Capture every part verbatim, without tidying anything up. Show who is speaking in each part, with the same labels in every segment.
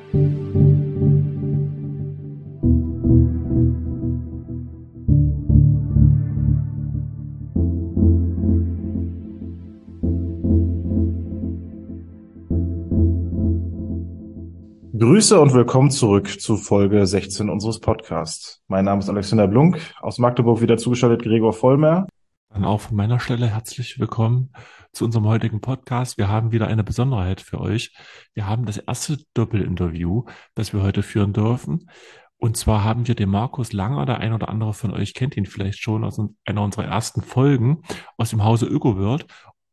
Speaker 1: Grüße und willkommen zurück zu Folge sechzehn unseres Podcasts. Mein Name ist Alexander Blunk, aus Magdeburg wieder zugeschaltet Gregor Vollmer.
Speaker 2: Dann auch von meiner Stelle herzlich willkommen zu unserem heutigen Podcast. Wir haben wieder eine Besonderheit für euch. Wir haben das erste Doppelinterview, das wir heute führen dürfen. Und zwar haben wir den Markus Langer, der ein oder andere von euch kennt ihn vielleicht schon aus einer unserer ersten Folgen aus dem Hause ÖkoWorld.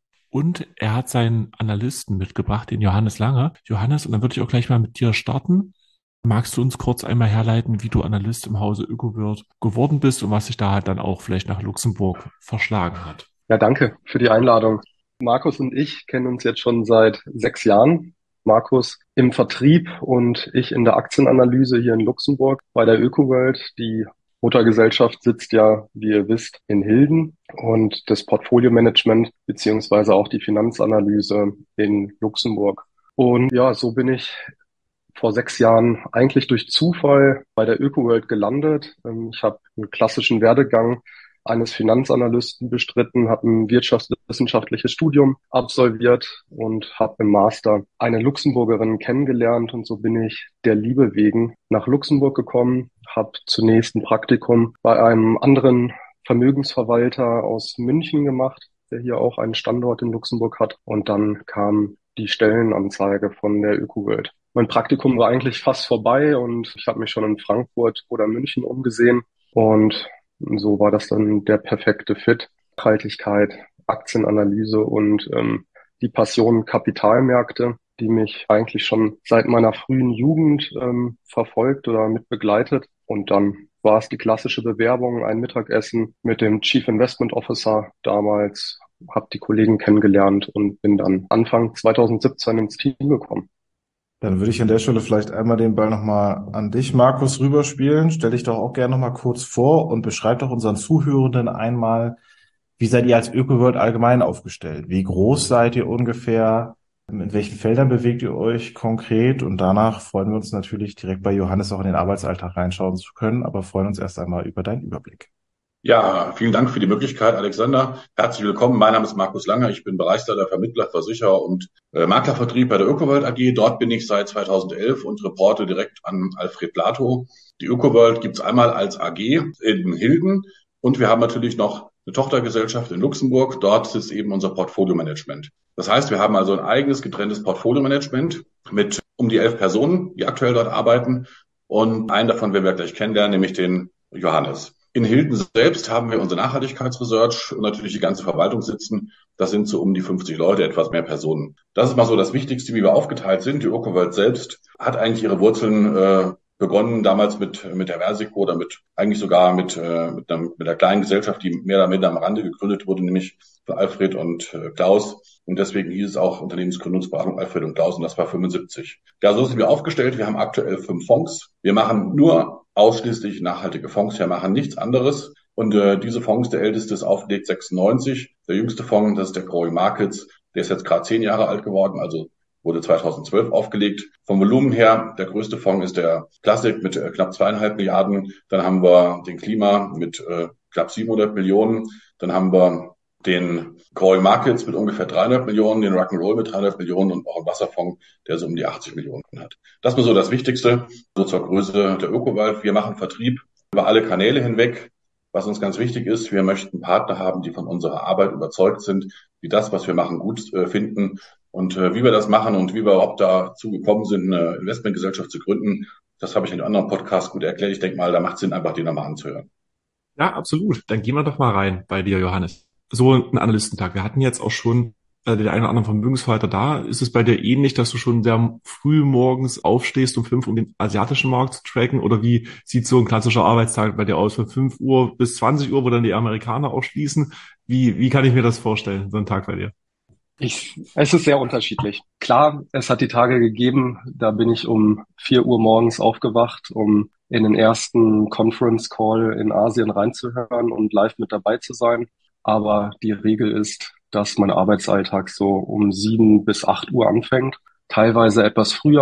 Speaker 2: Und er hat seinen Analysten mitgebracht, den Johannes Lange. Johannes, und dann würde ich auch gleich mal mit dir starten. Magst du uns kurz einmal herleiten, wie du Analyst im Hause ÖkoWorld geworden bist und was sich da halt dann auch vielleicht nach Luxemburg verschlagen hat?
Speaker 3: Ja, danke für die Einladung. Markus und ich kennen uns jetzt schon seit sechs Jahren. Markus im Vertrieb und ich in der Aktienanalyse hier in Luxemburg bei der ÖkoWorld. Die Muttergesellschaft sitzt ja, wie ihr wisst, in Hilden und das Portfolio-Management beziehungsweise auch die Finanzanalyse in Luxemburg. Und ja, so bin ich vor sechs Jahren eigentlich durch Zufall bei der ÖkoWorld gelandet. Ich habe einen klassischen Werdegang eines Finanzanalysten bestritten, habe ein wirtschaftswissenschaftliches Studium absolviert und habe im Master eine Luxemburgerin kennengelernt. Und so bin ich der Liebe wegen nach Luxemburg gekommen, habe zunächst ein Praktikum bei einem anderen Vermögensverwalter aus München gemacht, der hier auch einen Standort in Luxemburg hat. Und dann kam die Stellenanzeige von der ÖkoWorld. Mein Praktikum war eigentlich fast vorbei und ich habe mich schon in Frankfurt oder München umgesehen. Und so war das dann der perfekte Fit. Nachhaltigkeit, Aktienanalyse und ähm, die Passion Kapitalmärkte, die mich eigentlich schon seit meiner frühen Jugend ähm, verfolgt oder mit begleitet. Und dann war es die klassische Bewerbung, ein Mittagessen mit dem Chief Investment Officer damals, habe die Kollegen kennengelernt und bin dann Anfang zwanzig siebzehn ins Team gekommen.
Speaker 1: Dann würde ich an der Stelle vielleicht einmal den Ball nochmal an dich, Markus, rüberspielen. Stell dich doch auch gerne nochmal kurz vor und beschreib doch unseren Zuhörenden einmal, wie seid ihr als ÖkoWorld allgemein aufgestellt? Wie groß seid ihr ungefähr? In welchen Feldern bewegt ihr euch konkret? Und danach freuen wir uns natürlich direkt bei Johannes auch in den Arbeitsalltag reinschauen zu können, aber freuen uns erst einmal über deinen Überblick.
Speaker 4: Ja, vielen Dank für die Möglichkeit, Alexander. Herzlich willkommen. Mein Name ist Markus Langer. Ich bin Bereichsleiter Vermittler, Versicherer und äh, Maklervertrieb bei der ÖkoWorld A G. Dort bin ich seit zweitausendelf und reporte direkt an Alfred Lato. Die ÖkoWorld gibt's einmal als A G in Hilden und wir haben natürlich noch eine Tochtergesellschaft in Luxemburg. Dort ist eben unser Portfolio-Management. Das heißt, wir haben also ein eigenes getrenntes Portfolio-Management mit um die elf Personen, die aktuell dort arbeiten. Und einen davon werden wir gleich kennenlernen, nämlich den Johannes. In Hilden selbst haben wir unsere Nachhaltigkeitsresearch und natürlich die ganze Verwaltung sitzen. Das sind so um die fünfzig Leute, etwas mehr Personen. Das ist mal so das Wichtigste, wie wir aufgeteilt sind. Die ÖkoWorld selbst hat eigentlich ihre Wurzeln äh, begonnen damals mit mit der Versico oder mit eigentlich sogar mit äh, mit, einer, mit einer kleinen Gesellschaft, die mehr oder minder am Rande gegründet wurde, nämlich für Alfred und äh, Klaus. Und deswegen hieß es auch Unternehmensgründungsberatung Alfred und Klaus und das war fünfundsiebzig. Ja, so sind wir aufgestellt. Wir haben aktuell fünf Fonds. Wir machen nur ausschließlich nachhaltige Fonds. Wir machen nichts anderes. Und äh, diese Fonds, der älteste ist aufgelegt sechsundneunzig. Der jüngste Fonds, das ist der Growing Markets. Der ist jetzt gerade zehn Jahre alt geworden, also wurde zweitausendzwölf aufgelegt. Vom Volumen her, der größte Fonds ist der Classic mit äh, knapp zweieinhalb Milliarden. Dann haben wir den Klima mit äh, knapp siebenhundert Millionen. Dann haben wir den Growing Markets mit ungefähr dreihundert Millionen, den Rock'n'Roll mit dreihundert Millionen und auch einen Wasserfonds, der so um die achtzig Millionen hat. Das ist nur so das Wichtigste, so zur Größe der ÖkoWorld. Wir machen Vertrieb über alle Kanäle hinweg. Was uns ganz wichtig ist, wir möchten Partner haben, die von unserer Arbeit überzeugt sind, die das, was wir machen, gut äh, finden. Und äh, wie wir das machen und wie wir überhaupt dazu gekommen sind, eine Investmentgesellschaft zu gründen, das habe ich in einem anderen Podcast gut erklärt. Ich denke mal, da macht es Sinn, einfach den nochmal anzuhören.
Speaker 2: Ja, absolut. Dann gehen wir doch mal rein bei dir, Johannes. So ein Analystentag. Wir hatten jetzt auch schon äh, den einen oder anderen Vermögensverwalter da. Ist es bei dir ähnlich, dass du schon sehr früh morgens aufstehst um fünf, um den asiatischen Markt zu tracken? Oder wie sieht so ein klassischer Arbeitstag bei dir aus? Von fünf Uhr bis zwanzig Uhr, wo dann die Amerikaner auch schließen? Wie, wie kann ich mir das vorstellen, so ein Tag bei dir?
Speaker 3: Ich, es ist sehr unterschiedlich. Klar, es hat die Tage gegeben, da bin ich um vier Uhr morgens aufgewacht, um in den ersten Conference Call in Asien reinzuhören und live mit dabei zu sein. Aber die Regel ist, dass mein Arbeitsalltag so um sieben bis acht Uhr anfängt. Teilweise etwas früher,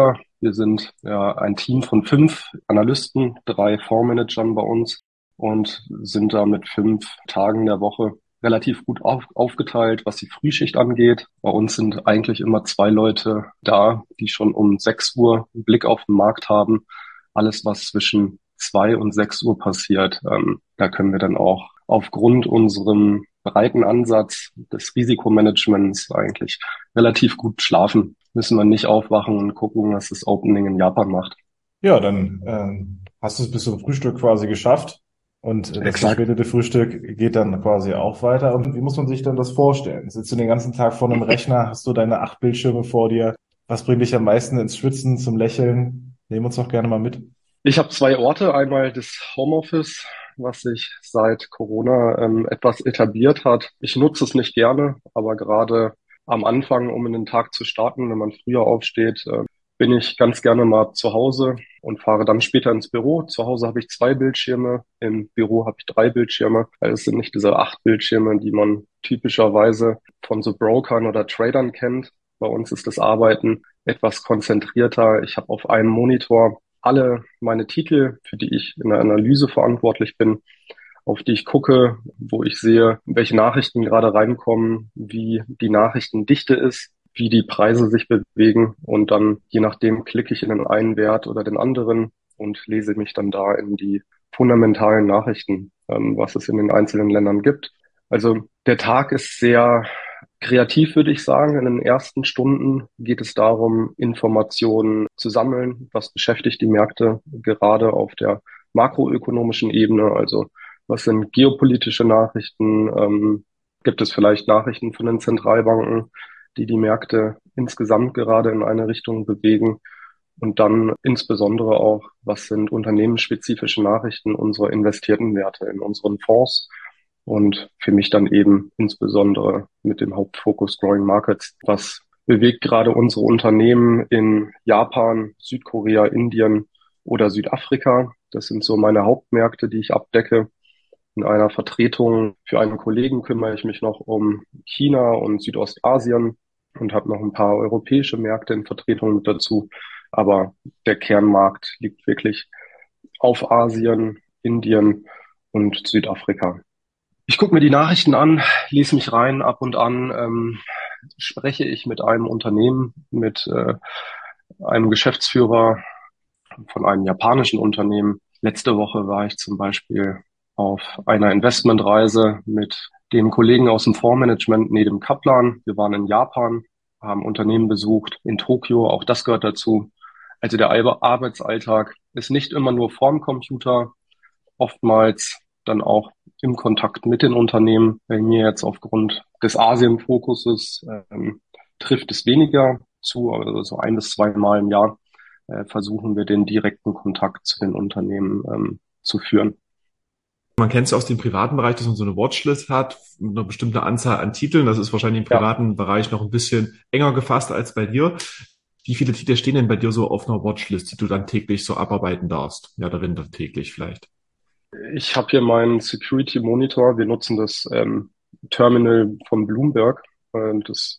Speaker 3: Wir sind ja ein Team von fünf Analysten, drei Fondsmanagern bei uns und sind da mit fünf Tagen der Woche relativ gut auf, aufgeteilt, was die Frühschicht angeht. Bei uns sind eigentlich immer zwei Leute da, die schon um sechs Uhr einen Blick auf den Markt haben. Alles, was zwischen zwei und sechs Uhr passiert, ähm, da können wir dann auch aufgrund unserem breiten Ansatz des Risikomanagements eigentlich relativ gut schlafen. Müssen wir nicht aufwachen und gucken, was das Opening in Japan macht.
Speaker 1: Ja, dann ähm, hast du es bis zum Frühstück quasi geschafft und äh, das
Speaker 3: Exakt.
Speaker 1: verspätete Frühstück geht dann quasi auch weiter. Und wie muss man sich dann das vorstellen? Sitzt du den ganzen Tag vor einem Rechner, hast du deine acht Bildschirme vor dir? Was bringt dich am meisten ins Schwitzen, zum Lächeln? Nehmen uns doch gerne mal mit.
Speaker 3: Ich habe zwei Orte. Einmal das Homeoffice, was sich seit Corona ähm, etwas etabliert hat. Ich nutze es nicht gerne, aber gerade am Anfang, um in den Tag zu starten, wenn man früher aufsteht, äh, bin ich ganz gerne mal zu Hause und fahre dann später ins Büro. Zu Hause habe ich zwei Bildschirme, im Büro habe ich drei Bildschirme. Also es sind nicht diese acht Bildschirme, die man typischerweise von so Brokern oder Tradern kennt. Bei uns ist das Arbeiten etwas konzentrierter. Ich habe auf einem Monitor alle meine Titel, für die ich in der Analyse verantwortlich bin, auf die ich gucke, wo ich sehe, welche Nachrichten gerade reinkommen, wie die Nachrichtendichte ist, wie die Preise sich bewegen und dann je nachdem klicke ich in den einen Wert oder den anderen und lese mich dann da in die fundamentalen Nachrichten, ähm, was es in den einzelnen Ländern gibt. Also der Tag ist sehr kreativ, würde ich sagen. In den ersten Stunden geht es darum, Informationen zu sammeln. Was beschäftigt die Märkte gerade auf der makroökonomischen Ebene? Also was sind geopolitische Nachrichten? Ähm, gibt es vielleicht Nachrichten von den Zentralbanken, die die Märkte insgesamt gerade in eine Richtung bewegen? Und dann insbesondere auch, was sind unternehmensspezifische Nachrichten unserer investierten Werte in unseren Fonds? Und für mich dann eben insbesondere mit dem Hauptfokus Growing Markets. Was bewegt gerade unsere Unternehmen in Japan, Südkorea, Indien oder Südafrika? Das sind so meine Hauptmärkte, die ich abdecke. In einer Vertretung für einen Kollegen kümmere ich mich noch um China und Südostasien und habe noch ein paar europäische Märkte in Vertretung mit dazu. Aber der Kernmarkt liegt wirklich auf Asien, Indien und Südafrika. Ich gucke mir die Nachrichten an, lese mich rein, ab und an ähm, spreche ich mit einem Unternehmen, mit äh, einem Geschäftsführer von einem japanischen Unternehmen. Letzte Woche war ich zum Beispiel auf einer Investmentreise mit dem Kollegen aus dem Fondsmanagement, Nedim Kaplan. Wir waren in Japan, haben Unternehmen besucht, in Tokio, auch das gehört dazu. Also der Arbeitsalltag ist nicht immer nur vorm Computer, oftmals dann auch im Kontakt mit den Unternehmen. Bei mir jetzt aufgrund des Asien-Fokuses ähm, trifft es weniger zu, also so ein bis zwei Mal im Jahr äh, versuchen wir den direkten Kontakt zu den Unternehmen ähm, zu führen.
Speaker 2: Man kennt es aus dem privaten Bereich, dass man so eine Watchlist hat, mit einer bestimmten Anzahl an Titeln. Das ist wahrscheinlich im privaten ja. Bereich noch ein bisschen enger gefasst als bei dir. Wie viele Titel stehen denn bei dir so auf einer Watchlist, die du dann täglich so abarbeiten darfst? Ja, darin dann täglich vielleicht.
Speaker 3: Ich habe hier meinen Security Monitor. Wir nutzen das ähm, Terminal von Bloomberg, äh, das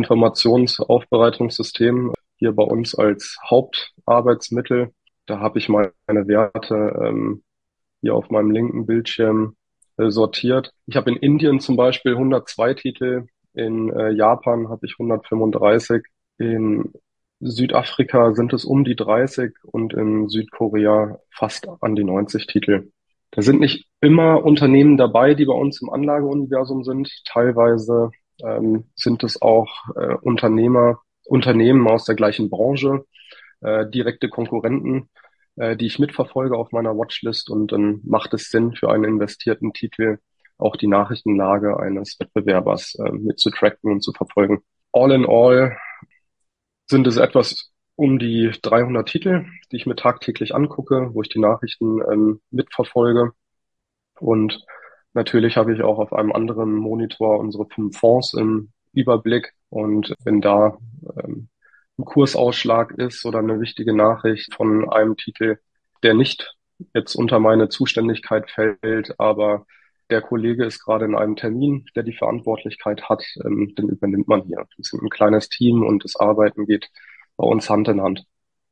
Speaker 3: Informationsaufbereitungssystem hier bei uns als Hauptarbeitsmittel. Da habe ich meine Werte ähm, hier auf meinem linken Bildschirm äh, sortiert. Ich habe in Indien zum Beispiel hundertzwei Titel, in äh, Japan habe ich hundertfünfunddreißig, in Südafrika sind es um die dreißig und in Südkorea fast an die neunzig Titel. Da sind nicht immer Unternehmen dabei, die bei uns im Anlageuniversum sind. Teilweise ähm, sind es auch äh, Unternehmer, Unternehmen aus der gleichen Branche, äh, direkte Konkurrenten, äh, die ich mitverfolge auf meiner Watchlist. Und dann macht es Sinn, für einen investierten Titel auch die Nachrichtenlage eines Wettbewerbers äh, mitzutracken und zu verfolgen. All in all sind es etwas um die dreihundert Titel, die ich mir tagtäglich angucke, wo ich die Nachrichten ähm, mitverfolge. Und natürlich habe ich auch auf einem anderen Monitor unsere fünf Fonds im Überblick. Und wenn da ähm, ein Kursausschlag ist oder eine wichtige Nachricht von einem Titel, der nicht jetzt unter meine Zuständigkeit fällt, aber der Kollege ist gerade in einem Termin, der die Verantwortlichkeit hat, ähm, den übernimmt man hier. Wir sind ein kleines Team und das Arbeiten geht bei uns Hand in Hand.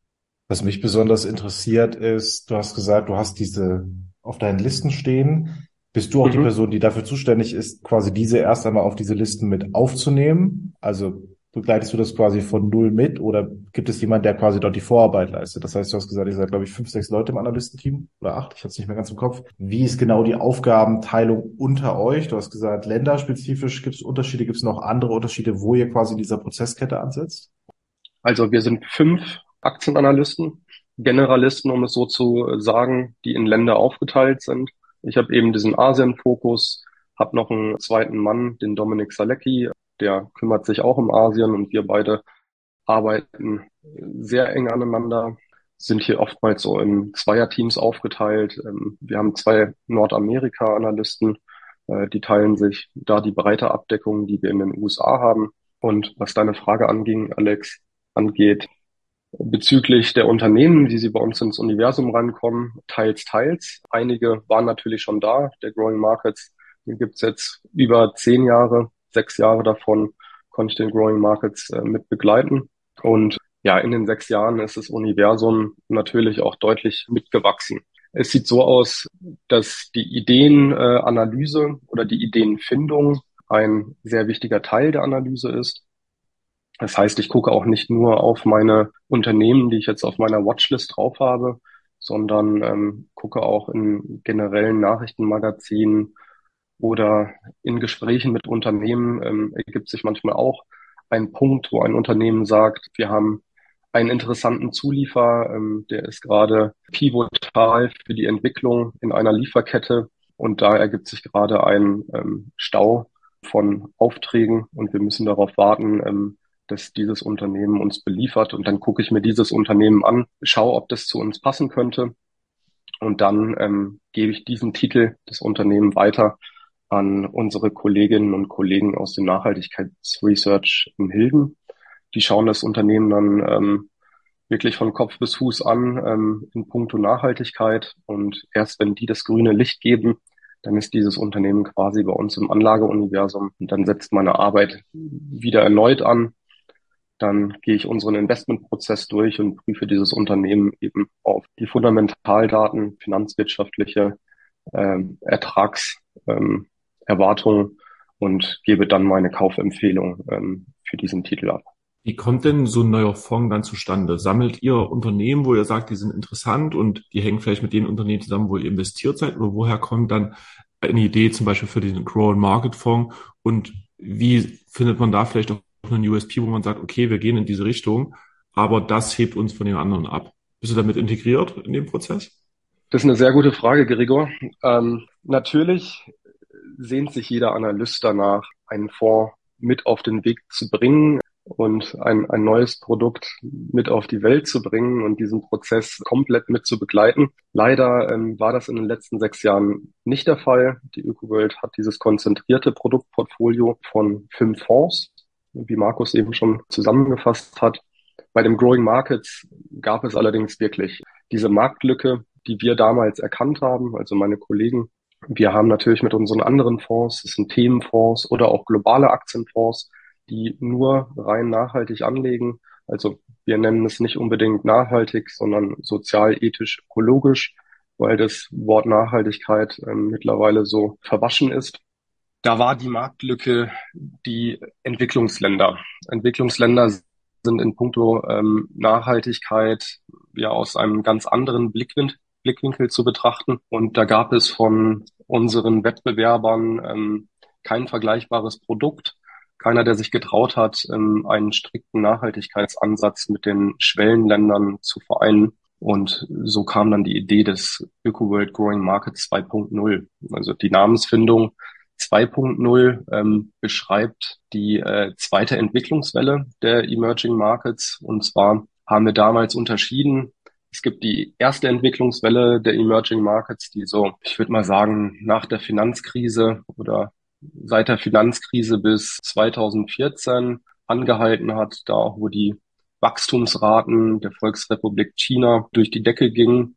Speaker 1: Was mich besonders interessiert ist, du hast gesagt, du hast diese auf deinen Listen stehen. Bist du auch die
Speaker 3: Mhm.
Speaker 1: Person, die dafür zuständig ist, quasi diese erst einmal auf diese Listen mit aufzunehmen? Also begleitest du das quasi von null mit oder gibt es jemand, der quasi dort die Vorarbeit leistet? Das heißt, du hast gesagt, ihr seid, glaube ich, fünf, sechs Leute im Analystenteam oder acht, ich habe es nicht mehr ganz im Kopf. Wie ist genau die Aufgabenteilung unter euch? Du hast gesagt, länderspezifisch gibt es Unterschiede, gibt es noch andere Unterschiede, wo ihr quasi in dieser Prozesskette ansetzt?
Speaker 3: Also wir sind fünf Aktienanalysten, Generalisten, um es so zu sagen, die in Länder aufgeteilt sind. Ich habe eben diesen Asien-Fokus, habe noch einen zweiten Mann, den Dominik Salecki, der kümmert sich auch um Asien und wir beide arbeiten sehr eng aneinander, sind hier oftmals so in Zweierteams aufgeteilt. Ähm, Wir haben zwei Nordamerika-Analysten, äh, die teilen sich da die breite Abdeckung, die wir in den U S A haben. Und was deine Frage anging, Alex, angeht, bezüglich der Unternehmen, wie sie bei uns ins Universum rankommen, teils, teils. Einige waren natürlich schon da. Der Growing Markets, den gibt's jetzt über zehn Jahre, sechs Jahre davon konnte ich den Growing Markets äh, mit begleiten. Und ja, in den sechs Jahren ist das Universum natürlich auch deutlich mitgewachsen. Es sieht so aus, dass die Ideenanalyse oder die Ideenfindung ein sehr wichtiger Teil der Analyse ist. Das heißt, ich gucke auch nicht nur auf meine Unternehmen, die ich jetzt auf meiner Watchlist drauf habe, sondern ähm, gucke auch in generellen Nachrichtenmagazinen oder in Gesprächen mit Unternehmen ähm, ergibt sich manchmal auch ein Punkt, wo ein Unternehmen sagt, wir haben einen interessanten Zulieferer, ähm, der ist gerade pivotal für die Entwicklung in einer Lieferkette und da ergibt sich gerade ein ähm, Stau von Aufträgen und wir müssen darauf warten, ähm, dass dieses Unternehmen uns beliefert und dann gucke ich mir dieses Unternehmen an, schaue, ob das zu uns passen könnte und dann ähm, gebe ich diesen Titel des Unternehmens weiter an unsere Kolleginnen und Kollegen aus dem Nachhaltigkeitsresearch in Hilden. Die schauen das Unternehmen dann ähm, wirklich von Kopf bis Fuß an ähm, in puncto Nachhaltigkeit und erst wenn die das grüne Licht geben, dann ist dieses Unternehmen quasi bei uns im Anlageuniversum und dann setzt meine Arbeit wieder erneut an. Dann gehe ich unseren Investmentprozess durch und prüfe dieses Unternehmen eben auf die Fundamentaldaten, finanzwirtschaftliche ähm, Ertrags, ähm, Erwartungen und gebe dann meine Kaufempfehlung ähm, für diesen Titel ab.
Speaker 2: Wie kommt denn so ein neuer Fonds dann zustande? Sammelt ihr Unternehmen, wo ihr sagt, die sind interessant und die hängen vielleicht mit den Unternehmen zusammen, wo ihr investiert seid? Oder woher kommt dann eine Idee zum Beispiel für diesen Growing Market Fonds? Und wie findet man da vielleicht auch einen U S P, wo man sagt, okay, wir gehen in diese Richtung, aber das hebt uns von den anderen ab? Bist du damit integriert in den Prozess?
Speaker 3: Das ist eine sehr gute Frage, Gregor. Ähm, natürlich sehnt sich jeder Analyst danach, einen Fonds mit auf den Weg zu bringen und ein, ein neues Produkt mit auf die Welt zu bringen und diesen Prozess komplett mit zu begleiten. Leider ähm, war das in den letzten sechs Jahren nicht der Fall. Die ÖkoWorld hat dieses konzentrierte Produktportfolio von fünf Fonds, wie Markus eben schon zusammengefasst hat. Bei dem Growing Markets gab es allerdings wirklich diese Marktlücke, die wir damals erkannt haben, also meine Kollegen. Wir haben natürlich mit unseren anderen Fonds, das sind Themenfonds oder auch globale Aktienfonds, die nur rein nachhaltig anlegen. Also wir nennen es nicht unbedingt nachhaltig, sondern sozial, ethisch, ökologisch, weil das Wort Nachhaltigkeit äh, mittlerweile so verwaschen ist. Da war die Marktlücke die Entwicklungsländer. Entwicklungsländer sind in puncto ähm, Nachhaltigkeit ja aus einem ganz anderen Blickwinkel, Blickwinkel zu betrachten. Und da gab es von unseren Wettbewerbern ähm, kein vergleichbares Produkt. Keiner, der sich getraut hat, ähm, einen strikten Nachhaltigkeitsansatz mit den Schwellenländern zu vereinen. Und so kam dann die Idee des ÖkoWorld Growing Market zwei Punkt null. Also die Namensfindung zwei Punkt null ähm, beschreibt die äh, zweite Entwicklungswelle der Emerging Markets. Und zwar haben wir damals unterschieden, es gibt die erste Entwicklungswelle der Emerging Markets, die so, ich würde mal sagen, nach der Finanzkrise oder seit der Finanzkrise bis zweitausendvierzehn angehalten hat, da auch wo die Wachstumsraten der Volksrepublik China durch die Decke gingen.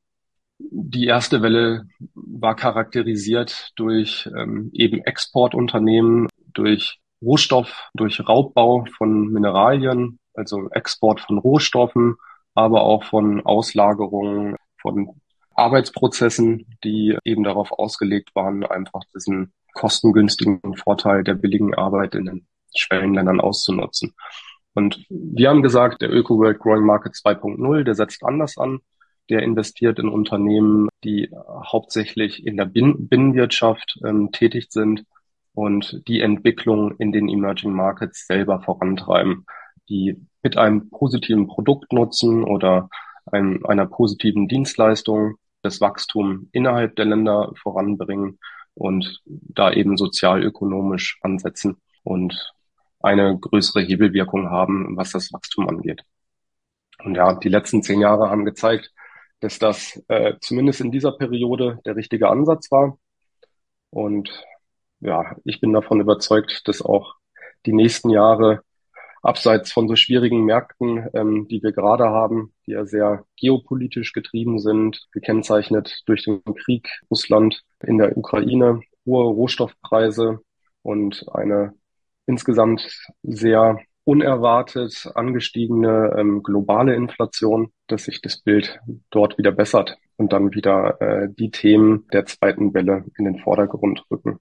Speaker 3: Die erste Welle war charakterisiert durch ähm, eben Exportunternehmen, durch Rohstoff, durch Raubbau von Mineralien, also Export von Rohstoffen, aber auch von Auslagerungen, von Arbeitsprozessen, die eben darauf ausgelegt waren, einfach diesen kostengünstigen Vorteil der billigen Arbeit in den Schwellenländern auszunutzen. Und wir haben gesagt, der ÖkoWorld Growing Market zwei Punkt null, der setzt anders an. Der investiert in Unternehmen, die hauptsächlich in der Bin- Binnenwirtschaft ähm, tätig sind und die Entwicklung in den Emerging Markets selber vorantreiben, die mit einem positiven Produktnutzen oder einem, einer positiven Dienstleistung das Wachstum innerhalb der Länder voranbringen und da eben sozialökonomisch ansetzen und eine größere Hebelwirkung haben, was das Wachstum angeht. Und ja, die letzten zehn Jahre haben gezeigt, dass das äh, zumindest in dieser Periode der richtige Ansatz war. Und ja, ich bin davon überzeugt, dass auch die nächsten Jahre abseits von so schwierigen Märkten, ähm, die wir gerade haben, die ja sehr geopolitisch getrieben sind, gekennzeichnet durch den Krieg Russland in der Ukraine, hohe Rohstoffpreise und eine insgesamt sehr unerwartet angestiegene ähm, globale Inflation, dass sich das Bild dort wieder bessert und dann wieder äh, die Themen der zweiten Welle in den Vordergrund rücken.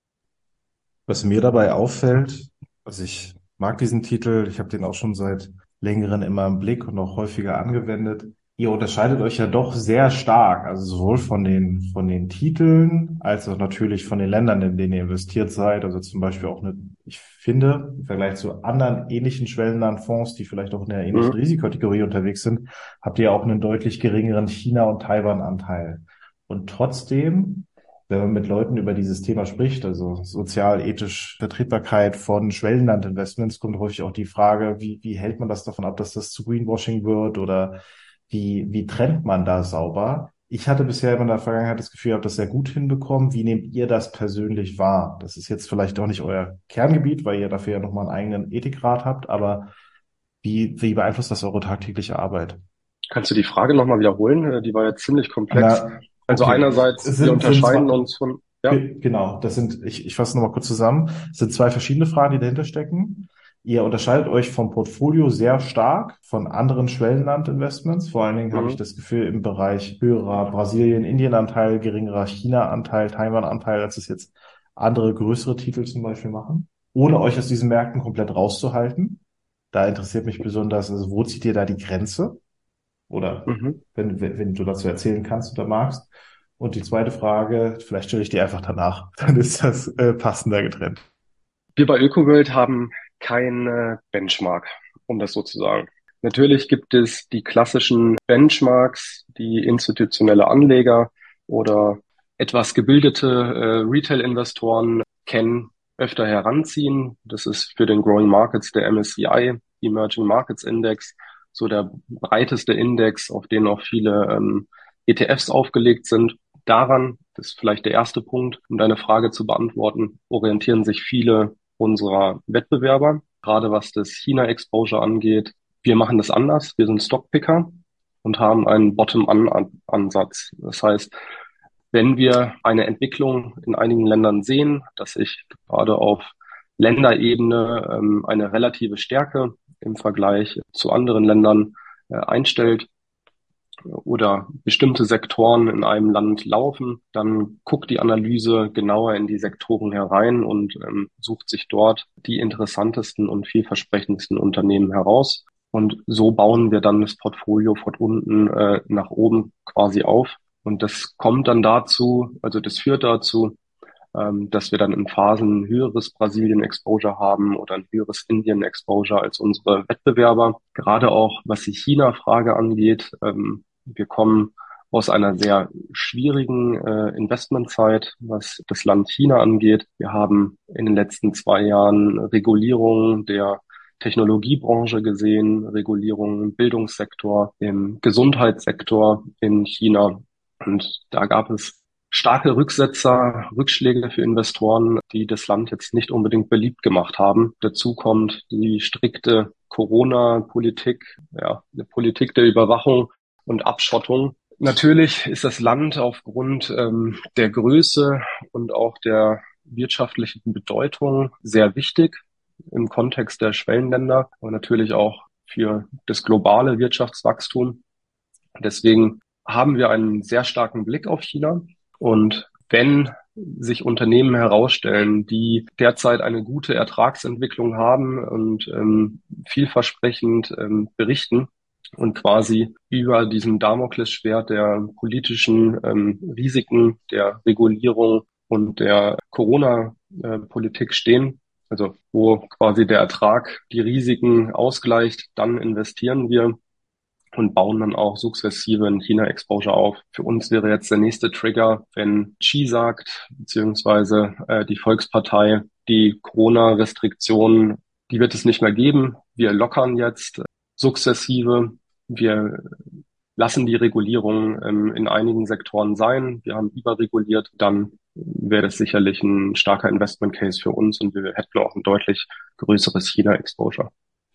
Speaker 1: Was mir dabei auffällt, also ich mag diesen Titel, ich habe den auch schon seit längerem immer im Blick und auch häufiger angewendet. Ihr unterscheidet euch ja doch sehr stark, also sowohl von den von den Titeln als auch natürlich von den Ländern, in denen ihr investiert seid. Also zum Beispiel auch eine, ich finde, im Vergleich zu anderen ähnlichen Schwellenlandfonds, die vielleicht auch in der ähnlichen
Speaker 3: Mhm.
Speaker 1: Risikokategorie unterwegs sind, habt ihr auch einen deutlich geringeren China- und Taiwan-Anteil. Und trotzdem, wenn man mit Leuten über dieses Thema spricht, also sozial-ethisch Vertretbarkeit von Schwellenlandinvestments, kommt häufig auch die Frage, wie, wie hält man das davon ab, dass das zu Greenwashing wird oder wie, wie trennt man da sauber? Ich hatte bisher in der Vergangenheit das Gefühl, ihr habt das sehr gut hinbekommen. Wie nehmt ihr das persönlich wahr? Das ist jetzt vielleicht auch nicht euer Kerngebiet, weil ihr dafür ja nochmal einen eigenen Ethikrat habt, aber wie, wie beeinflusst das eure tagtägliche Arbeit?
Speaker 3: Kannst du die Frage nochmal wiederholen? Äh, Die war jetzt ziemlich komplex.
Speaker 1: Na,
Speaker 3: Also
Speaker 1: okay.
Speaker 3: einerseits,
Speaker 1: Es
Speaker 3: wir
Speaker 1: sind, sind
Speaker 3: unterscheiden
Speaker 1: zwar,
Speaker 3: uns von, ja,
Speaker 1: Ge- Genau, das sind, ich, ich fasse nochmal kurz zusammen. Es sind zwei verschiedene Fragen, die dahinter stecken. Ihr unterscheidet euch vom Portfolio sehr stark von anderen Schwellenlandinvestments. Vor allen Dingen habe ich
Speaker 3: mhm,
Speaker 1: das Gefühl, im Bereich höherer Brasilien-Indien-Anteil, geringerer China-Anteil, Taiwan-Anteil, als es jetzt andere größere Titel zum Beispiel machen. Ohne euch aus diesen Märkten komplett rauszuhalten. Da interessiert mich besonders, also wo zieht ihr da die Grenze? Oder
Speaker 3: mhm.
Speaker 1: wenn, wenn, wenn du dazu erzählen kannst oder magst. Und die zweite Frage, vielleicht stelle ich die einfach danach. Dann ist das äh, passender getrennt.
Speaker 3: Wir bei ÖkoWorld haben kein äh, Benchmark, um das so zu sagen. Natürlich gibt es die klassischen Benchmarks, die institutionelle Anleger oder etwas gebildete äh, Retail-Investoren kennen, öfter heranziehen. Das ist für den Growing Markets der M S C I, Emerging Markets Index, so der breiteste Index, auf den auch viele ähm, E T Fs aufgelegt sind. Daran, das ist vielleicht der erste Punkt, um deine Frage zu beantworten, orientieren sich viele unserer Wettbewerber, gerade was das China-Exposure angeht. Wir machen das anders. Wir sind Stockpicker und haben einen Bottom-up-Ansatz. Das heißt, wenn wir eine Entwicklung in einigen Ländern sehen, dass sich gerade auf Länderebene ähm, eine relative Stärke im Vergleich zu anderen Ländern äh, einstellt, oder bestimmte Sektoren in einem Land laufen, dann guckt die Analyse genauer in die Sektoren herein und ähm, sucht sich dort die interessantesten und vielversprechendsten Unternehmen heraus. Und so bauen wir dann das Portfolio von unten äh, nach oben quasi auf. Und das kommt dann dazu, also das führt dazu, ähm, dass wir dann in Phasen ein höheres Brasilien-Exposure haben oder ein höheres Indien-Exposure als unsere Wettbewerber. Gerade auch, was die China-Frage angeht. Ähm, wir kommen aus einer sehr schwierigen äh, Investmentzeit, was das Land China angeht. Wir haben in den letzten zwei Jahren Regulierung der Technologiebranche gesehen, Regulierung im Bildungssektor, im Gesundheitssektor in China. Und da gab es starke Rücksetzer, Rückschläge für Investoren, die das Land jetzt nicht unbedingt beliebt gemacht haben. Dazu kommt die strikte Corona-Politik, ja, eine Politik der Überwachung und Abschottung. Natürlich ist das Land aufgrund ähm, der Größe und auch der wirtschaftlichen Bedeutung sehr wichtig im Kontext der Schwellenländer, aber natürlich auch für das globale Wirtschaftswachstum. Deswegen haben wir einen sehr starken Blick auf China. Und wenn sich Unternehmen herausstellen, die derzeit eine gute Ertragsentwicklung haben und ähm, vielversprechend ähm, berichten und quasi über diesem Damoklesschwert der politischen ähm, Risiken, der Regulierung und der Corona-Politik stehen, also wo quasi der Ertrag die Risiken ausgleicht, dann investieren wir und bauen dann auch sukzessive ein China-Exposure auf. Für uns wäre jetzt der nächste Trigger, wenn Xi sagt, beziehungsweise äh, die Volkspartei, die Corona-Restriktionen, die wird es nicht mehr geben. Wir lockern jetzt äh, sukzessive. Wir lassen die Regulierung ähm, in einigen Sektoren sein. Wir haben überreguliert. Dann wäre das sicherlich ein starker Investment Case für uns und wir hätten auch ein deutlich größeres China-Exposure.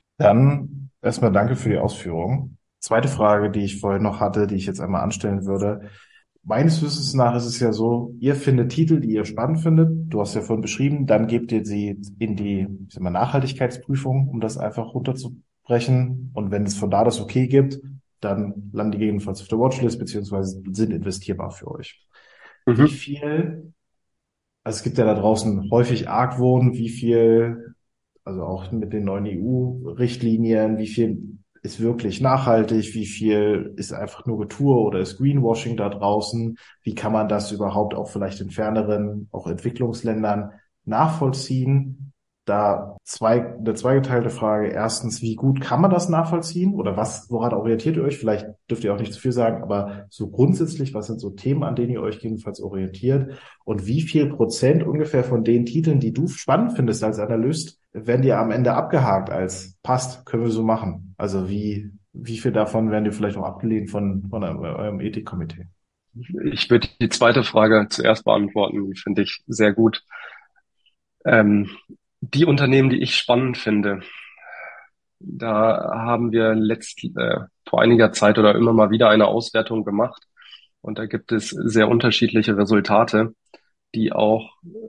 Speaker 1: Dann erstmal danke für die Ausführung. Zweite Frage, die ich vorhin noch hatte, die ich jetzt einmal anstellen würde. Meines Wissens nach ist es ja so, ihr findet Titel, die ihr spannend findet. Du hast ja vorhin beschrieben, dann gebt ihr sie in die, ich sag mal, Nachhaltigkeitsprüfung, um das einfach runterzubrechen. Und wenn es von da das okay gibt, dann landen die gegebenenfalls auf der Watchlist, beziehungsweise sind investierbar für euch. Mhm. Wie viel, also es gibt ja da draußen häufig Argwohn, wie viel, also auch mit den neuen E U-Richtlinien, wie viel ist wirklich nachhaltig, wie viel ist einfach nur Getue oder ist Greenwashing da draußen, wie kann man das überhaupt auch vielleicht in ferneren, auch Entwicklungsländern nachvollziehen? Da zwei, eine zweigeteilte Frage. Erstens, wie gut kann man das nachvollziehen oder was, woran orientiert ihr euch? Vielleicht dürft ihr auch nicht zu viel sagen, aber so grundsätzlich, was sind so Themen, an denen ihr euch jedenfalls orientiert? Und wie viel Prozent ungefähr von den Titeln, die du spannend findest als Analyst, werden dir am Ende abgehakt als passt, können wir so machen? Also wie, wie viel davon werden dir vielleicht auch abgelehnt von, von eurem, eurem Ethikkomitee?
Speaker 3: Ich würde die zweite Frage zuerst beantworten. Die finde ich sehr gut. Ähm, die Unternehmen, die ich spannend finde, da haben wir letzt, äh, vor einiger Zeit oder immer mal wieder eine Auswertung gemacht. Und da gibt es sehr unterschiedliche Resultate, die auch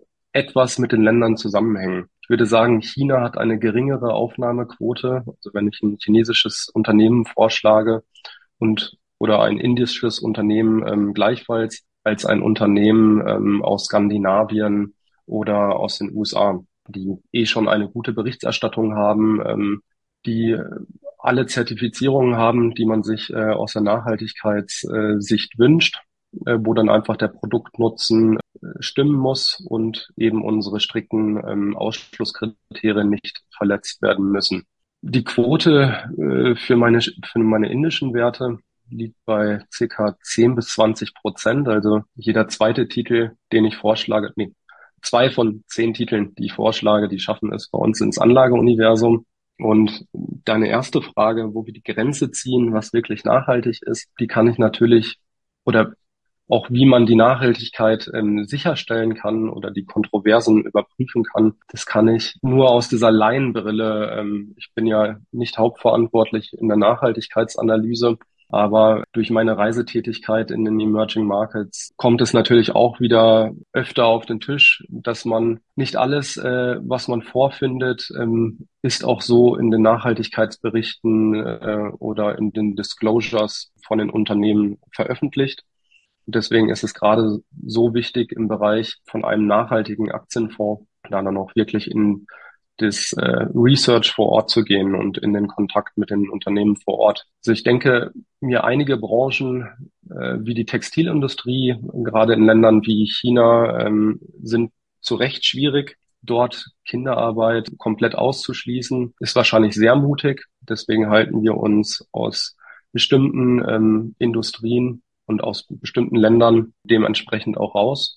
Speaker 3: etwas mit den Ländern zusammenhängen. Ich würde sagen, China hat eine geringere Aufnahmequote. Also wenn ich ein chinesisches Unternehmen vorschlage und oder ein indisches Unternehmen ähm, gleichfalls als ein Unternehmen ähm, aus Skandinavien oder aus den U S A, die eh schon eine gute Berichterstattung haben, ähm, die alle Zertifizierungen haben, die man sich äh, aus der Nachhaltigkeitssicht wünscht, äh, wo dann einfach der Produktnutzen äh, stimmen muss und eben unsere strikten ähm, Ausschlusskriterien nicht verletzt werden müssen. Die Quote äh, für meine für meine indischen Werte liegt bei circa zehn bis zwanzig Prozent. Also jeder zweite Titel, den ich vorschlage, nee, zwei von zehn Titeln, die ich vorschlage, die schaffen es bei uns ins Anlageuniversum. Und deine erste Frage, wo wir die Grenze ziehen, was wirklich nachhaltig ist, die kann ich natürlich, oder auch wie man die Nachhaltigkeit ähm, sicherstellen kann oder die Kontroversen überprüfen kann, das kann ich nur aus dieser Laienbrille. Ähm, ich bin ja nicht hauptverantwortlich in der Nachhaltigkeitsanalyse, aber durch meine Reisetätigkeit in den Emerging Markets kommt es natürlich auch wieder öfter auf den Tisch, dass man nicht alles, äh, was man vorfindet, ähm, ist auch so in den Nachhaltigkeitsberichten äh, oder in den Disclosures von den Unternehmen veröffentlicht. Und deswegen ist es gerade so wichtig im Bereich von einem nachhaltigen Aktienfonds, da dann auch wirklich in das äh, Research vor Ort zu gehen und in den Kontakt mit den Unternehmen vor Ort. Also ich denke, mir einige Branchen äh, wie die Textilindustrie, gerade in Ländern wie China, ähm, sind zu Recht schwierig. Dort Kinderarbeit komplett auszuschließen, ist wahrscheinlich sehr mutig. Deswegen halten wir uns aus bestimmten ähm, Industrien und aus bestimmten Ländern dementsprechend auch raus,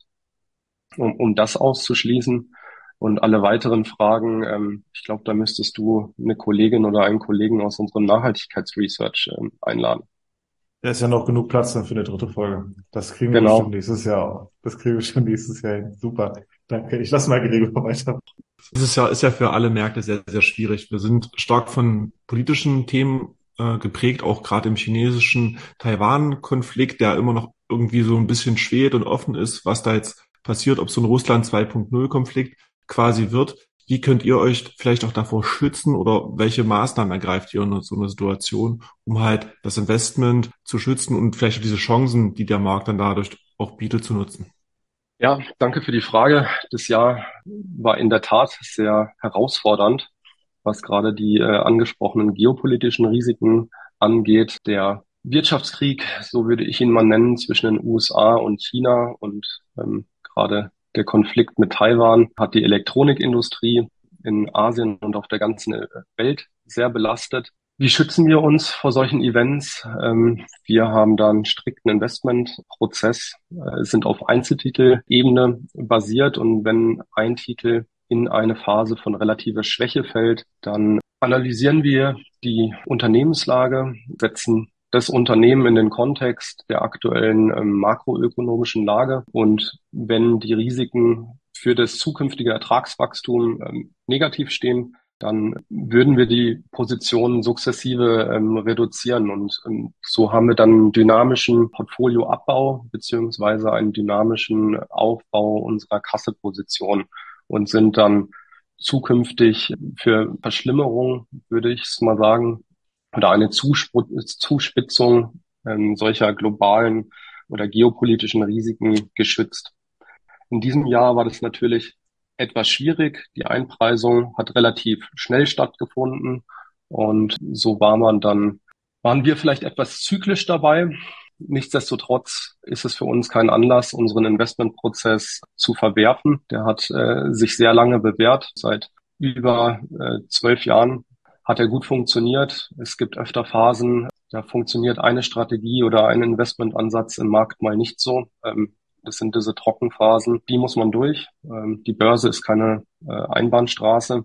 Speaker 3: um, um das auszuschließen. Und alle weiteren Fragen, ähm, ich glaube, da müsstest du eine Kollegin oder einen Kollegen aus unserem Nachhaltigkeitsresearch ähm, einladen.
Speaker 1: Da ist ja noch genug Platz dann für eine dritte Folge. Das kriegen wir
Speaker 3: Genau.
Speaker 1: schon nächstes Jahr auch. Das kriegen wir schon nächstes Jahr hin. Super. Danke. Ich lasse mal Gregor weiter.
Speaker 2: Das ist ja, ist ja für alle Märkte sehr, sehr schwierig. Wir sind stark von politischen Themen äh, geprägt, auch gerade im chinesischen Taiwan-Konflikt, der immer noch irgendwie so ein bisschen schwelt und offen ist, was da jetzt passiert, ob so ein Russland zwei Punkt null Konflikt quasi wird. Wie könnt ihr euch vielleicht auch davor schützen oder welche Maßnahmen ergreift ihr in so einer Situation, um halt das Investment zu schützen und vielleicht auch diese Chancen, die der Markt dann dadurch auch bietet, zu nutzen?
Speaker 3: Ja, danke für die Frage. Das Jahr war in der Tat sehr herausfordernd, was gerade die äh, angesprochenen geopolitischen Risiken angeht. Der Wirtschaftskrieg, so würde ich ihn mal nennen, zwischen den U S A und China und ähm, gerade der Konflikt mit Taiwan hat die Elektronikindustrie in Asien und auf der ganzen äh, Welt sehr belastet. Wie schützen wir uns vor solchen Events? Ähm, wir haben da einen strikten Investmentprozess, äh, sind auf Einzeltitelebene basiert, und wenn ein Titel in eine Phase von relativer Schwäche fällt, dann analysieren wir die Unternehmenslage, setzen das Unternehmen in den Kontext der aktuellen ähm, makroökonomischen Lage, und wenn die Risiken für das zukünftige Ertragswachstum ähm, negativ stehen, dann würden wir die Positionen sukzessive ähm, reduzieren, und ähm, so haben wir dann einen dynamischen Portfolioabbau beziehungsweise einen dynamischen Aufbau unserer Kasseposition und sind dann zukünftig für Verschlimmerung, würde ich es mal sagen, oder eine Zuspr- Zuspitzung ähm, solcher globalen oder geopolitischen Risiken geschützt. In diesem Jahr war das natürlich etwas schwierig. Die Einpreisung hat relativ schnell stattgefunden, und so war man dann, waren wir vielleicht etwas zyklisch dabei. Nichtsdestotrotz ist es für uns kein Anlass, unseren Investmentprozess zu verwerfen. Der hat äh, sich sehr lange bewährt. Seit über äh, zwölf Jahren hat er gut funktioniert. Es gibt öfter Phasen, da funktioniert eine Strategie oder ein Investmentansatz im Markt mal nicht so. Ähm, Das sind diese Trockenphasen, die muss man durch. Ähm, die Börse ist keine äh, Einbahnstraße.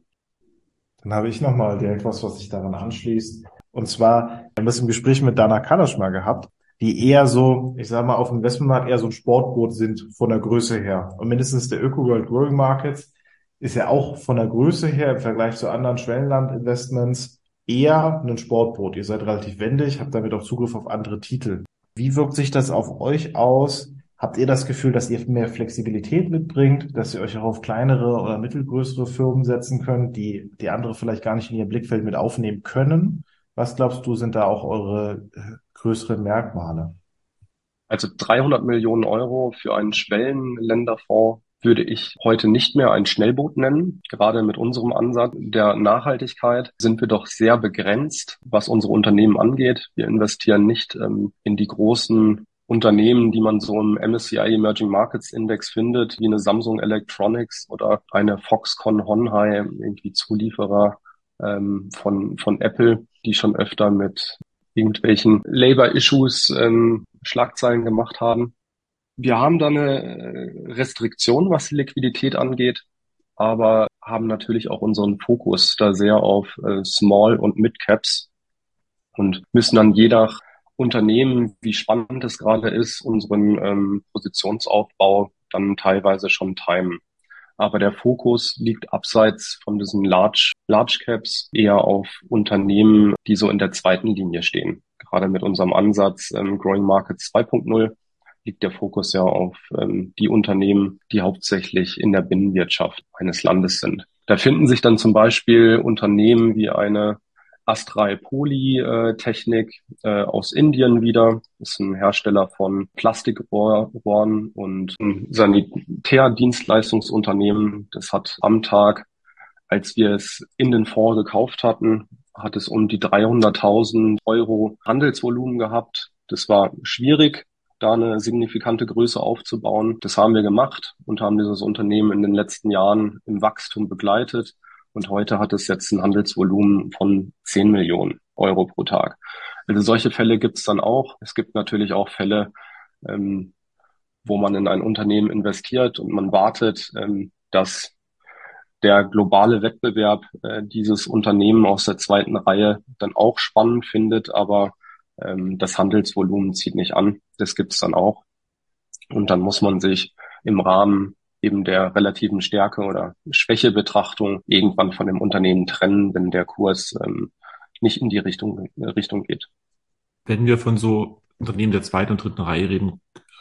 Speaker 1: Dann habe ich nochmal direkt was, was sich daran anschließt. Und zwar, wir haben das im Gespräch mit Dana Kalasch mal gehabt, die eher so, ich sage mal, auf dem Investmentmarkt eher so ein Sportboot sind von der Größe her. Und mindestens der Öko-World Growing Markets ist ja auch von der Größe her im Vergleich zu anderen Schwellenland-Investments eher ein Sportboot. Ihr seid relativ wendig, habt damit auch Zugriff auf andere Titel. Wie wirkt sich das auf euch aus? Habt ihr das Gefühl, dass ihr mehr Flexibilität mitbringt, dass ihr euch auch auf kleinere oder mittelgrößere Firmen setzen könnt, die die andere vielleicht gar nicht in ihr Blickfeld mit aufnehmen können? Was glaubst du, sind da auch eure äh, größeren Merkmale?
Speaker 3: Also dreihundert Millionen Euro für einen Schwellenländerfonds würde ich heute nicht mehr ein Schnellboot nennen. Gerade mit unserem Ansatz der Nachhaltigkeit sind wir doch sehr begrenzt, was unsere Unternehmen angeht. Wir investieren nicht ähm, in die großen Unternehmen, die man so im M S C I Emerging Markets Index findet, wie eine Samsung Electronics oder eine Foxconn Honhai, irgendwie Zulieferer ähm, von, von Apple, die schon öfter mit irgendwelchen Labor-Issues ähm, Schlagzeilen gemacht haben. Wir haben da eine äh, Restriktion, was die Liquidität angeht, aber haben natürlich auch unseren Fokus da sehr auf äh, Small- und Mid-Caps und müssen dann je nach Unternehmen, wie spannend es gerade ist, unseren ähm, Positionsaufbau dann teilweise schon timen. Aber der Fokus liegt abseits von diesen Large, Large Caps eher auf Unternehmen, die so in der zweiten Linie stehen. Gerade mit unserem Ansatz ähm, Growing Markets zwei Punkt null liegt der Fokus ja auf ähm, die Unternehmen, die hauptsächlich in der Binnenwirtschaft eines Landes sind. Da finden sich dann zum Beispiel Unternehmen wie eine Astral Poly-Technik äh, aus Indien wieder. Das ist ein Hersteller von Plastikrohren und ein Sanitärdienstleistungsunternehmen. Das hat am Tag, als wir es in den Fonds gekauft hatten, hat es um die dreihunderttausend Euro Handelsvolumen gehabt. Das war schwierig, da eine signifikante Größe aufzubauen. Das haben wir gemacht und haben dieses Unternehmen in den letzten Jahren im Wachstum begleitet. Und heute hat es jetzt ein Handelsvolumen von zehn Millionen Euro pro Tag. Also solche Fälle gibt es dann auch. Es gibt natürlich auch Fälle, ähm, wo man in ein Unternehmen investiert und man wartet, ähm, dass der globale Wettbewerb äh, dieses Unternehmen aus der zweiten Reihe dann auch spannend findet, aber ähm, das Handelsvolumen zieht nicht an. Das gibt es dann auch. Und dann muss man sich im Rahmen eben der relativen Stärke oder Schwächebetrachtung irgendwann von dem Unternehmen trennen, wenn der Kurs ähm, nicht in die Richtung, Richtung geht.
Speaker 2: Wenn wir von so Unternehmen der zweiten und dritten Reihe reden,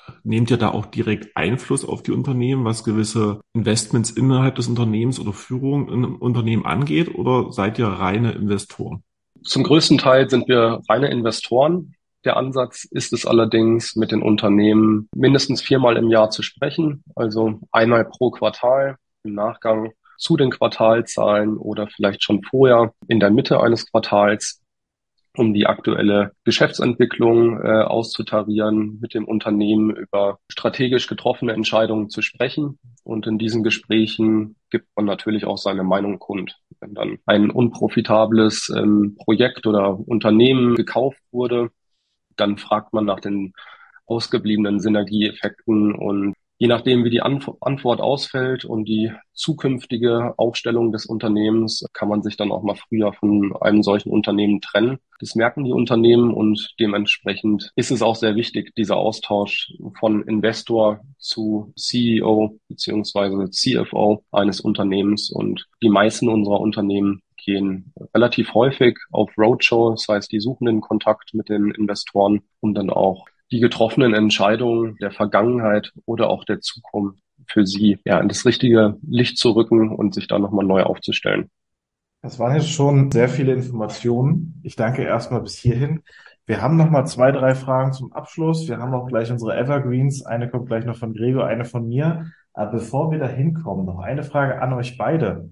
Speaker 2: Nehmt ihr da auch direkt Einfluss auf die Unternehmen, was gewisse Investments innerhalb des Unternehmens oder Führung in einem Unternehmen angeht, oder seid ihr reine Investoren?
Speaker 3: Zum größten Teil sind wir reine Investoren. Der Ansatz ist es allerdings, mit den Unternehmen mindestens viermal im Jahr zu sprechen, also einmal pro Quartal im Nachgang zu den Quartalzahlen oder vielleicht schon vorher in der Mitte eines Quartals, um die aktuelle Geschäftsentwicklung äh, auszutarieren, mit dem Unternehmen über strategisch getroffene Entscheidungen zu sprechen. Und in diesen Gesprächen gibt man natürlich auch seine Meinung kund. Wenn dann ein unprofitables ähm, Projekt oder Unternehmen gekauft wurde, dann fragt man nach den ausgebliebenen Synergieeffekten, und je nachdem, wie die Anf- Antwort ausfällt und die zukünftige Aufstellung des Unternehmens, kann man sich dann auch mal früher von einem solchen Unternehmen trennen. Das merken die Unternehmen, und dementsprechend ist es auch sehr wichtig, dieser Austausch von Investor zu C E O beziehungsweise C F O eines Unternehmens. Und die meisten unserer Unternehmen gehen relativ häufig auf Roadshow, das heißt, die suchen den Kontakt mit den Investoren, um dann auch die getroffenen Entscheidungen der Vergangenheit oder auch der Zukunft für sie ja in das richtige Licht zu rücken und sich da nochmal neu aufzustellen.
Speaker 1: Das waren jetzt schon sehr viele Informationen. Ich danke erstmal bis hierhin. Wir haben noch mal zwei, drei Fragen zum Abschluss. Wir haben auch gleich unsere Evergreens. Eine kommt gleich noch von Gregor, eine von mir. Aber bevor wir da hinkommen, noch eine Frage an euch beide.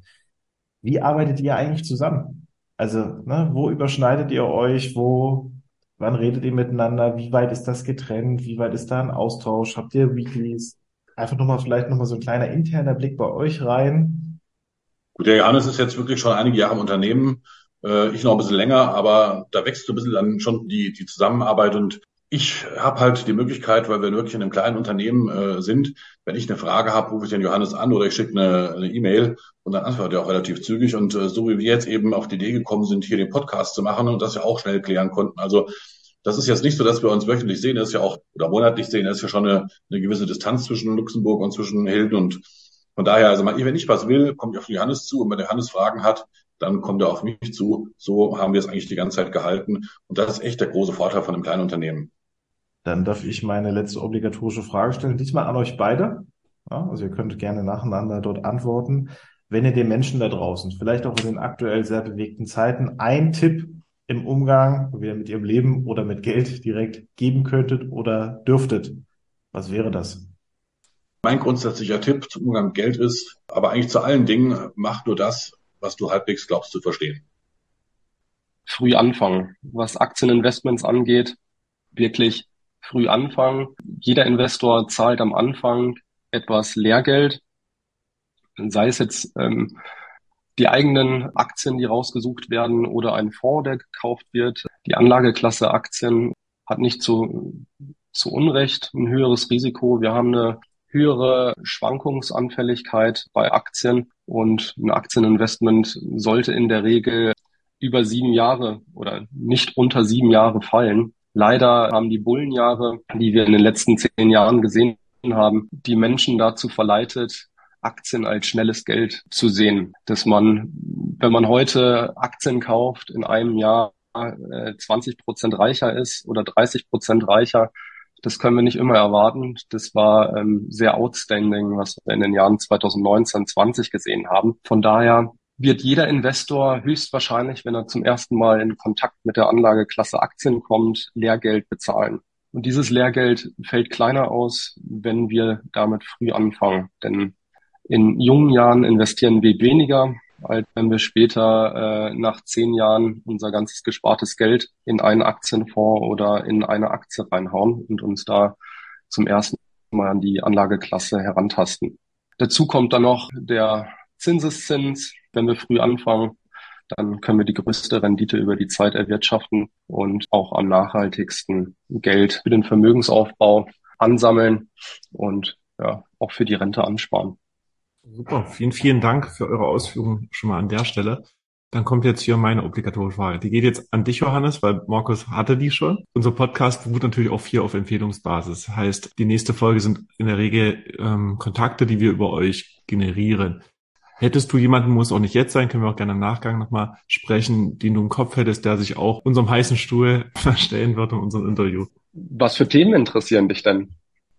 Speaker 1: Wie arbeitet ihr eigentlich zusammen? Also, ne, wo überschneidet ihr euch? Wo, wann redet ihr miteinander? Wie weit ist das getrennt? Wie weit ist da ein Austausch? Habt ihr Weeklies? Einfach nochmal, vielleicht nochmal so ein kleiner interner Blick bei euch rein.
Speaker 4: Gut, der Johannes ist jetzt wirklich schon einige Jahre im Unternehmen, äh, ich noch ein bisschen länger, aber da wächst so ein bisschen dann schon die, die Zusammenarbeit, und ich habe halt die Möglichkeit, weil wir wirklich in einem kleinen Unternehmen äh, sind, wenn ich eine Frage habe, rufe ich den Johannes an oder ich schicke eine eine E-Mail, und dann antwortet er auch relativ zügig. Und äh, so wie wir jetzt eben auf die Idee gekommen sind, hier den Podcast zu machen und das ja auch schnell klären konnten. Also das ist jetzt nicht so, dass wir uns wöchentlich sehen, das ist ja auch, oder monatlich sehen, das ist ja schon eine, eine gewisse Distanz zwischen Luxemburg und zwischen Hilden, und von daher, also wenn ich was will, komme ich auf den Johannes zu, und wenn der Johannes Fragen hat, dann kommt er auf mich zu. So haben wir es eigentlich die ganze Zeit gehalten, und das ist echt der große Vorteil von einem kleinen Unternehmen.
Speaker 1: Dann darf ich meine letzte obligatorische Frage stellen, diesmal an euch beide. Ja, also ihr könnt gerne nacheinander dort antworten. Wenn ihr den Menschen da draußen, vielleicht auch in den aktuell sehr bewegten Zeiten, einen Tipp im Umgang, entweder mit ihrem Leben oder mit Geld direkt geben könntet oder dürftet, was wäre das?
Speaker 4: Mein grundsätzlicher Tipp zum Umgang mit Geld ist, aber eigentlich zu allen Dingen, mach nur das, was du halbwegs glaubst zu verstehen.
Speaker 3: Früh anfangen. Was Aktieninvestments angeht, wirklich früh anfangen. Jeder Investor zahlt am Anfang etwas Lehrgeld, sei es jetzt ähm, die eigenen Aktien, die rausgesucht werden, oder ein Fonds, der gekauft wird. Die Anlageklasse Aktien hat nicht zu, zu Unrecht ein höheres Risiko. Wir haben eine höhere Schwankungsanfälligkeit bei Aktien, und ein Aktieninvestment sollte in der Regel über sieben Jahre oder nicht unter sieben Jahre fallen. Leider haben die Bullenjahre, die wir in den letzten zehn Jahren gesehen haben, die Menschen dazu verleitet, Aktien als schnelles Geld zu sehen. Dass man, wenn man heute Aktien kauft, in einem Jahr zwanzig Prozent reicher ist oder dreißig Prozent reicher. Das können wir nicht immer erwarten. Das war ähm, sehr outstanding, was wir in den Jahren zweitausendneunzehn, zwanzig gesehen haben. Von daher wird jeder Investor höchstwahrscheinlich, wenn er zum ersten Mal in Kontakt mit der Anlageklasse Aktien kommt, Lehrgeld bezahlen. Und dieses Lehrgeld fällt kleiner aus, wenn wir damit früh anfangen. Denn in jungen Jahren investieren wir weniger, als wenn wir später äh, nach zehn Jahren unser ganzes gespartes Geld in einen Aktienfonds oder in eine Aktie reinhauen und uns da zum ersten Mal an die Anlageklasse herantasten. Dazu kommt dann noch der Zinseszins. Wenn wir früh anfangen, dann können wir die größte Rendite über die Zeit erwirtschaften und auch am nachhaltigsten Geld für den Vermögensaufbau ansammeln und ja, auch für die Rente ansparen.
Speaker 2: Super, vielen, vielen Dank für eure Ausführungen schon mal an der Stelle. Dann kommt jetzt hier meine obligatorische Frage. Die geht jetzt an dich, Johannes, weil Markus hatte die schon. Unser Podcast beruht natürlich auch hier auf Empfehlungsbasis. Heißt, die nächste Folge sind in der Regel ähm, Kontakte, die wir über euch generieren. Hättest du jemanden, muss auch nicht jetzt sein, können wir auch gerne im Nachgang nochmal sprechen, den du im Kopf hättest, der sich auch unserem heißen Stuhl stellen wird in unserem Interview?
Speaker 3: Was für Themen interessieren dich denn?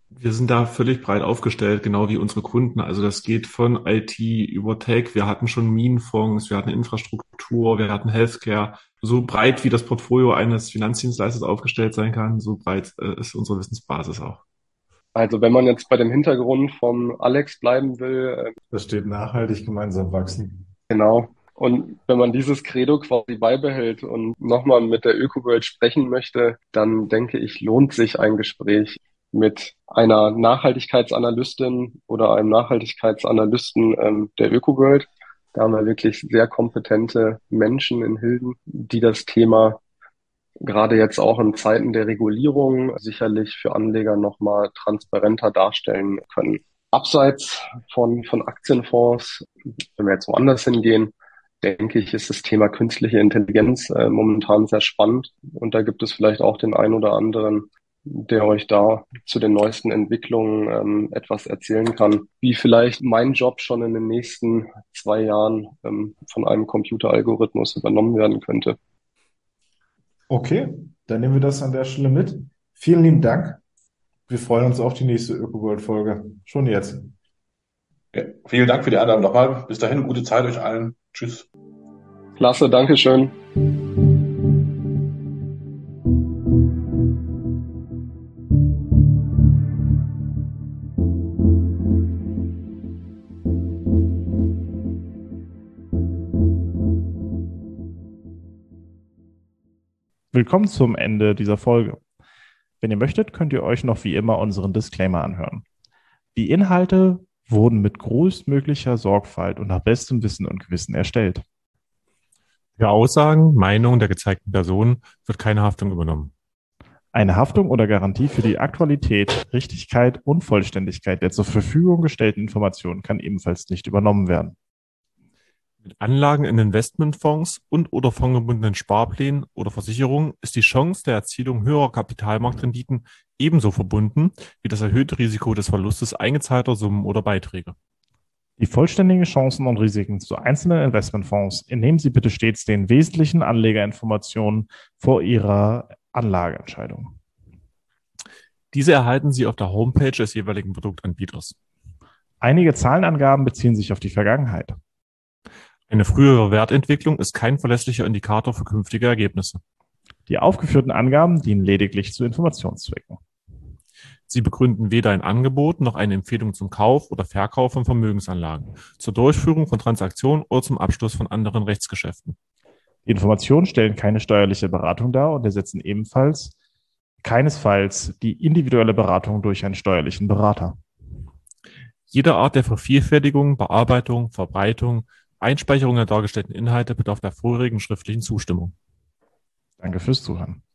Speaker 2: Wir sind da völlig breit aufgestellt, genau wie unsere Kunden. Also das geht von I T über Tech. Wir hatten schon Minenfonds, wir hatten Infrastruktur, wir hatten Healthcare. So breit wie das Portfolio eines Finanzdienstleisters aufgestellt sein kann, so breit äh, ist unsere Wissensbasis auch.
Speaker 3: Also wenn man jetzt bei dem Hintergrund von Alex bleiben will, äh,
Speaker 1: Da steht nachhaltig gemeinsam wachsen.
Speaker 3: genau. Und wenn man dieses Credo quasi beibehält und nochmal mit der ÖkoWorld sprechen möchte, dann denke ich, lohnt sich ein Gespräch mit einer Nachhaltigkeitsanalystin oder einem Nachhaltigkeitsanalysten ähm, der ÖkoWorld. Da haben wir wirklich sehr kompetente Menschen in Hilden, die das Thema gerade jetzt auch in Zeiten der Regulierung sicherlich für Anleger nochmal transparenter darstellen können. Abseits von, von Aktienfonds, wenn wir jetzt woanders hingehen, denke ich, ist das Thema künstliche Intelligenz äh, momentan sehr spannend. Und da gibt es vielleicht auch den einen oder anderen, der euch da zu den neuesten Entwicklungen ähm, etwas erzählen kann, wie vielleicht mein Job schon in den nächsten zwei Jahren ähm, von einem Computeralgorithmus übernommen werden könnte.
Speaker 1: Okay, dann nehmen wir das an der Stelle mit. Vielen lieben Dank. Wir freuen uns auf die nächste ÖkoWorld-Folge. Schon jetzt.
Speaker 4: Ja, vielen Dank für die Einladung nochmal. Bis dahin, gute Zeit euch allen. Tschüss.
Speaker 3: Klasse, Dankeschön.
Speaker 1: Willkommen zum Ende dieser Folge. Wenn ihr möchtet, könnt ihr euch noch wie immer unseren Disclaimer anhören. Die Inhalte wurden mit größtmöglicher Sorgfalt und nach bestem Wissen und Gewissen erstellt.
Speaker 2: Für Aussagen, Meinungen der gezeigten Personen wird keine Haftung übernommen.
Speaker 1: Eine Haftung oder Garantie für die Aktualität, Richtigkeit und Vollständigkeit der zur Verfügung gestellten Informationen kann ebenfalls nicht übernommen werden.
Speaker 2: Mit Anlagen in Investmentfonds und oder fondgebundenen Sparplänen oder Versicherungen ist die Chance der Erzielung höherer Kapitalmarktrenditen ebenso verbunden wie das erhöhte Risiko des Verlustes eingezahlter Summen oder Beiträge.
Speaker 1: Die vollständigen Chancen und Risiken zu einzelnen Investmentfonds entnehmen Sie bitte stets den wesentlichen Anlegerinformationen vor Ihrer Anlageentscheidung.
Speaker 2: Diese erhalten Sie auf der Homepage des jeweiligen Produktanbieters.
Speaker 1: Einige Zahlenangaben beziehen sich auf die Vergangenheit.
Speaker 2: Eine frühere Wertentwicklung ist kein verlässlicher Indikator für künftige Ergebnisse.
Speaker 1: Die aufgeführten Angaben dienen lediglich zu Informationszwecken.
Speaker 2: Sie begründen weder ein Angebot noch eine Empfehlung zum Kauf oder Verkauf von Vermögensanlagen, zur Durchführung von Transaktionen oder zum Abschluss von anderen Rechtsgeschäften.
Speaker 1: Die Informationen stellen keine steuerliche Beratung dar und ersetzen ebenfalls keinesfalls die individuelle Beratung durch einen steuerlichen Berater.
Speaker 2: Jede Art der Vervielfältigung, Bearbeitung, Verbreitung, Einspeicherung der dargestellten Inhalte bedarf der vorherigen schriftlichen Zustimmung.
Speaker 1: Danke fürs Zuhören.